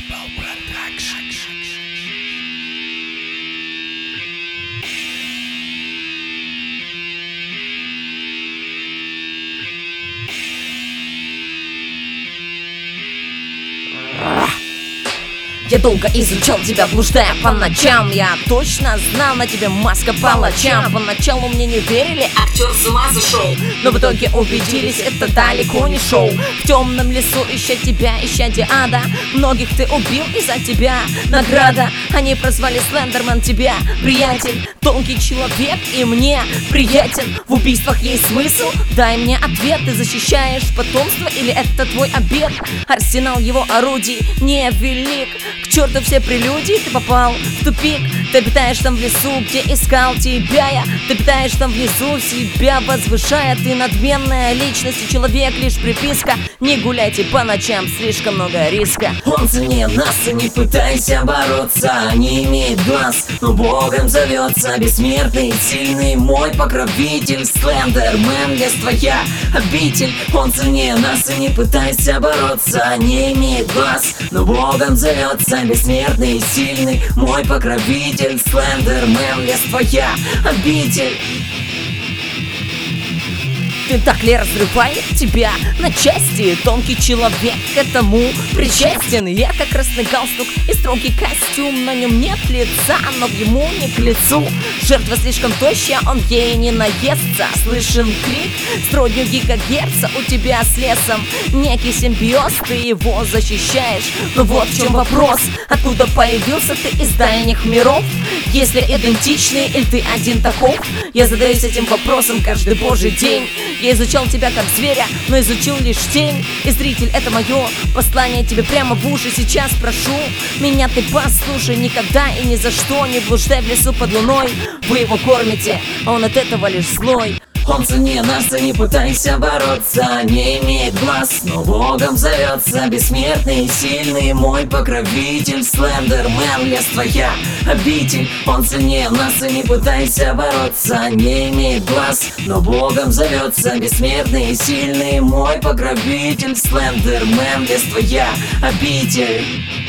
Я долго изучал тебя, блуждая по ночам. Я точно знал, на тебе маска палача. Поначалу мне не верили, актер с ума зашел, но в итоге убедились, это далеко не шоу. В темном лесу ища тебя, ища Диада. Многих ты убил, из-за тебя награда. Они прозвали Слендермен тебя, приятель. Тонкий человек и мне приятен. В убийствах есть смысл? Дай мне ответ. Ты защищаешь потомство или это твой обет? Арсенал его орудий невелик. К черту все прелюдии, ты попал в тупик. Ты обитаешь там в лесу, где искал тебя я. Ты обитаешь там внизу, себя возвышая. Ты надменная личность и человек лишь приписка. Не гуляйте по ночам, слишком много риска. Он цене нас и не пытайся бороться. Не имеет глаз, но Богом зовется. Бессмертный, сильный, мой покровитель. Слендермен, лес твоя обитель. Он цене нас и не пытайся бороться. Не имеет глаз, но Богом зовется. Бессмертный, сильный, мой покровитель. Слендермен, лес твоя обитель. Ты так ли разрывает тебя на части? Тонкий человек к этому причастен. Ярко-красный галстук и строгий костюм. На нем нет лица, но ему не к лицу. Жертва слишком тощая, он ей не наестся. Слышен крик стройню гигагерца. У тебя с лесом некий симбиоз, ты его защищаешь. Но вот в чем вопрос: откуда появился ты из дальних миров? Если идентичный или ты один таков? Я задаюсь этим вопросом каждый божий день. Я изучал тебя как зверя, но изучил лишь тень. И зритель, это мое послание тебе прямо в уши. Сейчас прошу, меня ты послушай. Никогда и ни за что не блуждай в лесу под луной. Вы его кормите, а он от этого лишь злой. Он цене нас и не пытайся бороться. Не имеет глаз, но Богом зовется. Бессмертный, сильный, мой покровитель. Слендермен, лес твоя обитель. Он цене нас и не пытайся бороться. Не имеет глаз, но Богом зовется. Бессмертный, сильный, мой покровитель. Слендермен, лес твоя обитель.